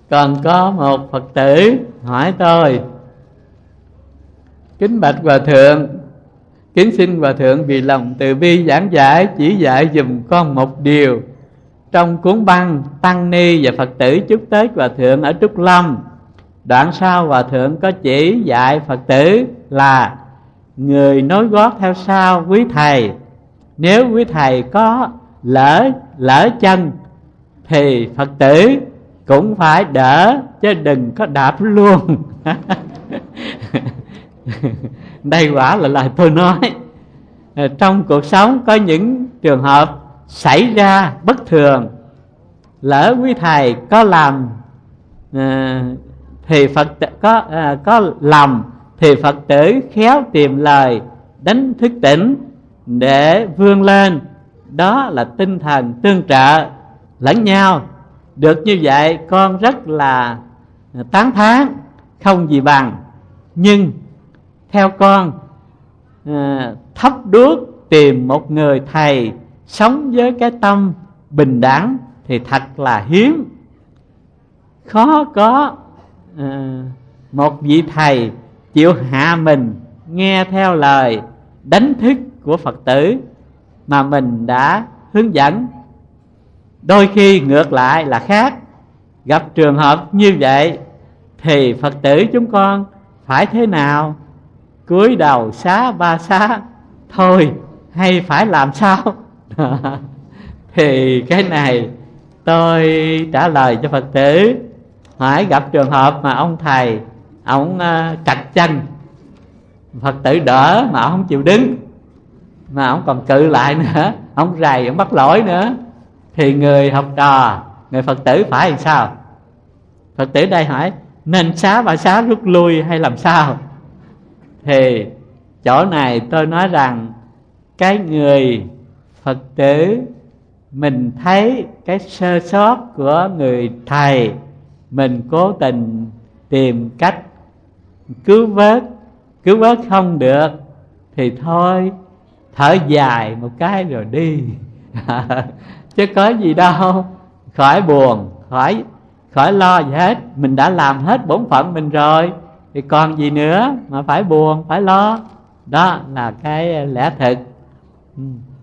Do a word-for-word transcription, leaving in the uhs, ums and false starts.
Còn có một Phật tử hỏi tôi: kính bạch Hòa Thượng, kính xin Hòa Thượng vì lòng từ bi giảng giải chỉ dạy dùm con một điều. Trong cuốn băng Tăng Ni và Phật tử chúc Tết Hòa Thượng ở Trúc Lâm, đoạn sau Hòa Thượng có chỉ dạy Phật tử là: người nối gót theo sau quý thầy, nếu quý thầy có lỡ lỡ chân thì Phật tử cũng phải đỡ, chứ đừng có đạp luôn. Đây quả là lời tôi nói. Trong cuộc sống có những trường hợp xảy ra bất thường, lỡ quý thầy có làm à, thì Phật tử, có à, có lầm thì Phật tử khéo tìm lời đánh thức tỉnh để vươn lên. Đó là tinh thần tương trợ lẫn nhau. Được như vậy con rất là tán thán, không gì bằng. Nhưng theo con, à, thắp đuốc tìm một người thầy sống với cái tâm bình đẳng thì thật là hiếm. Khó có à, một vị thầy chịu hạ mình nghe theo lời đánh thức của Phật tử mà mình đã hướng dẫn. Đôi khi ngược lại là khác. Gặp trường hợp như vậy thì Phật tử chúng con phải thế nào? Cúi đầu xá ba xá thôi hay phải làm sao? Thì cái này tôi trả lời cho Phật tử. Hỏi gặp trường hợp mà ông thầy ông uh, trật chân, Phật tử đỡ mà ông không chịu đứng, mà ông còn cự lại nữa, ông rầy, ông bắt lỗi nữa, thì người học trò, người Phật tử phải làm sao? Phật tử đây hỏi nên xá ba xá rút lui hay làm sao? Thì chỗ này tôi nói rằng cái người Phật tử mình thấy cái sơ sót của người thầy, mình cố tình tìm cách cứu vớt. Cứu vớt không được thì thôi, thở dài một cái rồi đi. Chứ có gì đâu, khỏi buồn, khỏi khỏi lo gì hết. Mình đã làm hết bổn phận mình rồi thì còn gì nữa mà phải buồn, phải lo. Đó là cái lẽ thực.